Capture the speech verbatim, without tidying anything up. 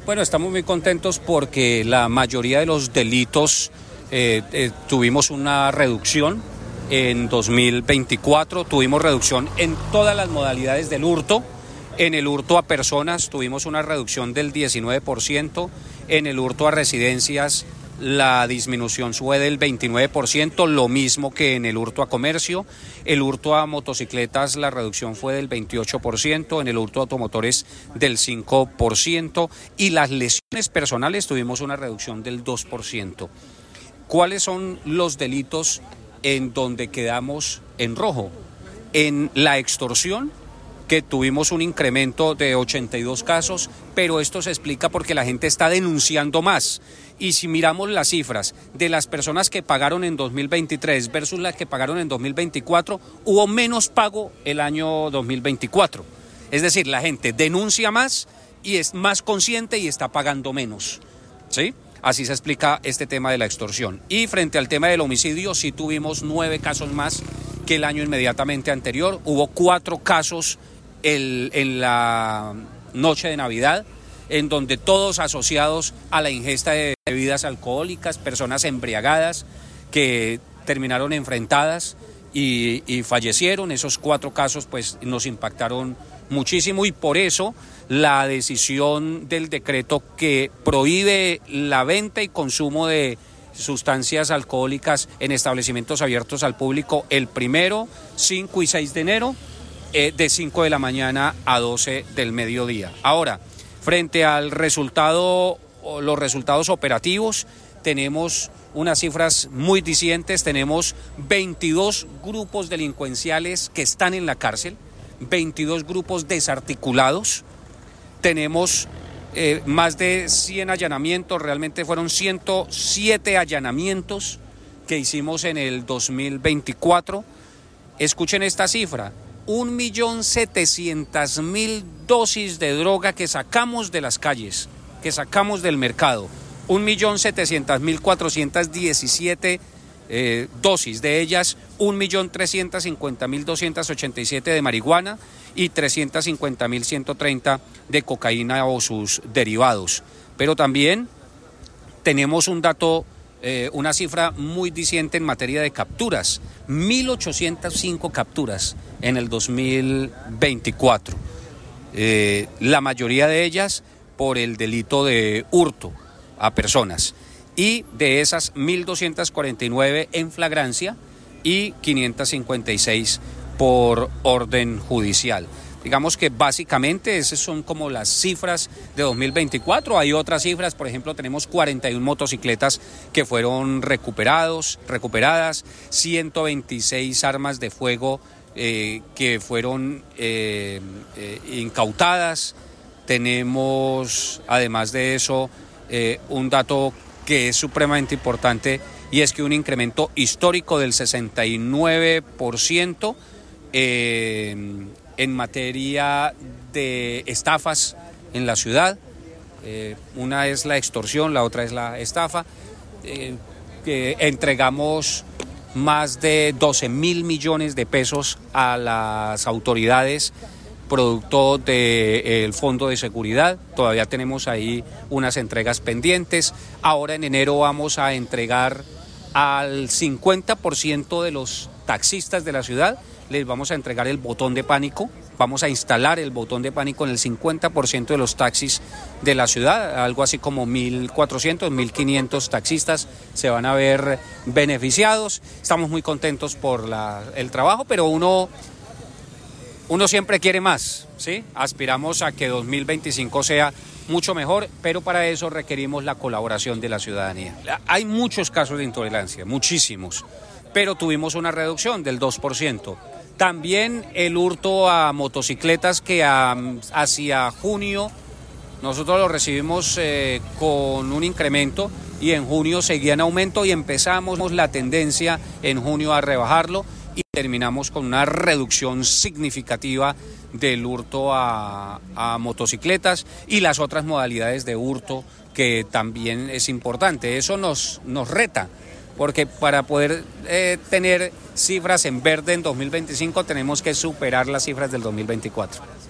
Bueno, estamos muy contentos porque la mayoría de los delitos eh, eh, tuvimos una reducción en dos mil veinticuatro, tuvimos reducción en todas las modalidades del hurto. En el hurto a personas tuvimos una reducción del diecinueve por ciento, en el hurto a residencias la disminución fue del veintinueve por ciento, lo mismo que en el hurto a comercio. El hurto a motocicletas, la reducción fue del veintiocho por ciento, en el hurto a automotores del cinco por ciento y las lesiones personales tuvimos una reducción del dos por ciento. ¿Cuáles son los delitos en donde quedamos en rojo? En la extorsión, que tuvimos un incremento de ochenta y dos casos, pero esto se explica porque la gente está denunciando más. Y si miramos las cifras de las personas que pagaron en dos mil veintitrés versus las que pagaron en dos mil veinticuatro, hubo menos pago el año dos mil veinticuatro. Es decir, la gente denuncia más y es más consciente y está pagando menos, ¿sí? Así se explica este tema de la extorsión. Y frente al tema del homicidio, sí tuvimos nueve casos más que el año inmediatamente anterior. Hubo cuatro casos el, en la noche de Navidad, en donde todos asociados a la ingesta de bebidas alcohólicas, personas embriagadas que terminaron enfrentadas y, y fallecieron. Esos cuatro casos pues nos impactaron muchísimo y por eso la decisión del decreto que prohíbe la venta y consumo de sustancias alcohólicas en establecimientos abiertos al público el primero, cinco y seis de enero, eh, de cinco de la mañana a doce del mediodía. Ahora, frente al resultado, los resultados operativos, tenemos unas cifras muy dicientes. Tenemos veintidós grupos delincuenciales que están en la cárcel, veintidós grupos desarticulados, tenemos eh, más de cien allanamientos, realmente fueron ciento siete allanamientos que hicimos en el dos mil veinticuatro. Escuchen esta cifra, un millón setecientas mil dosis de droga que sacamos de las calles, que sacamos del mercado, un millón setecientas mil cuatrocientas diecisiete eh, dosis, de ellas un millón trescientas cincuenta mil doscientas ochenta y siete de marihuana y trescientas cincuenta mil ciento treinta de cocaína o sus derivados. Pero también tenemos un dato, eh, una cifra muy diciente en materia de capturas, mil ochocientas cinco capturas en el dos mil veinticuatro, eh, la mayoría de ellas por el delito de hurto a personas, y de esas mil doscientas cuarenta y nueve en flagrancia y quinientas cincuenta y seis por orden judicial. Digamos que básicamente esas son como las cifras de dos mil veinticuatro. Hay otras cifras, por ejemplo, tenemos cuarenta y una motocicletas que fueron recuperados, recuperadas, ciento veintiséis armas de fuego eh, que fueron eh, eh, incautadas. Tenemos, además de eso, eh, un dato que es supremamente importante, y es que un incremento histórico del sesenta y nueve por ciento eh, en materia de estafas en la ciudad. Eh, una es la extorsión, la otra es la estafa. Eh, que entregamos más de doce mil millones de pesos a las autoridades producto del Fondo de Seguridad. Todavía tenemos ahí unas entregas pendientes. Ahora en enero vamos a entregar al cincuenta por ciento de los taxistas de la ciudad, les vamos a entregar el botón de pánico. Vamos a instalar el botón de pánico en el cincuenta por ciento de los taxis de la ciudad, algo así como mil cuatrocientos, mil quinientos taxistas se van a ver beneficiados. Estamos muy contentos por la, el trabajo, pero uno... Uno siempre quiere más, ¿sí? Aspiramos a que dos mil veinticinco sea mucho mejor, pero para eso requerimos la colaboración de la ciudadanía. Hay muchos casos de intolerancia, muchísimos, pero tuvimos una reducción del dos por ciento. También el hurto a motocicletas, que a, hacia junio nosotros lo recibimos eh, con un incremento y en junio seguía en aumento y empezamos la tendencia en junio a rebajarlo. Y terminamos con una reducción significativa del hurto a, a motocicletas y las otras modalidades de hurto, que también es importante. Eso nos, nos reta, porque para poder eh, tener cifras en verde en dos mil veinticinco tenemos que superar las cifras del dos mil veinticuatro.